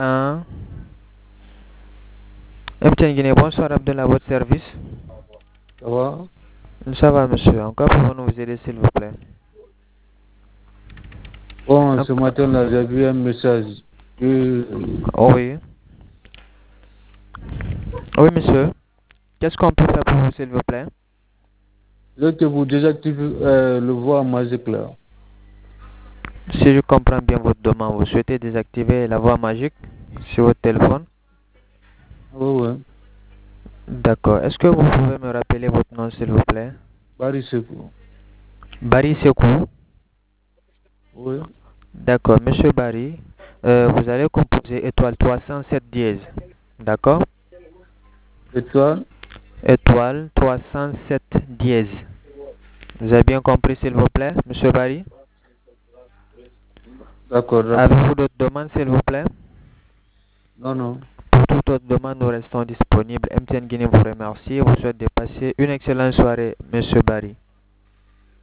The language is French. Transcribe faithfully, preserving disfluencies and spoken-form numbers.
un. M T N Guinée, bonsoir Abdullah, à votre service. Ça va? Ça va, monsieur. En quoi pouvons-nous vous aider, s'il vous plaît? Bon, En- ce matin-là, j'ai vu un message que Oh oui. Oui, monsieur. Qu'est-ce qu'on peut faire pour vous, s'il vous plaît? euh, que vous désactivez euh, le voix magique là. Si je comprends bien votre demande, vous souhaitez désactiver la voix magique sur votre téléphone? Oui, oui. D'accord. Est-ce que vous pouvez me rappeler votre nom, s'il vous plaît? Barry Sekou. Barry Sekou. Oui. D'accord, monsieur Barry. Euh, vous allez composer étoile trois cent sept dièse. D'accord? Étoile. Étoile trois cent sept dièse. Vous avez bien compris, s'il vous plaît, monsieur Barry? D'accord, d'accord. Avez-vous d'autres demandes, s'il vous plaît? Non, non. Pour toute autre demande, nous restons disponibles. M T N Guinée vous remercie et vous souhaite de passer une excellente soirée, monsieur Barry.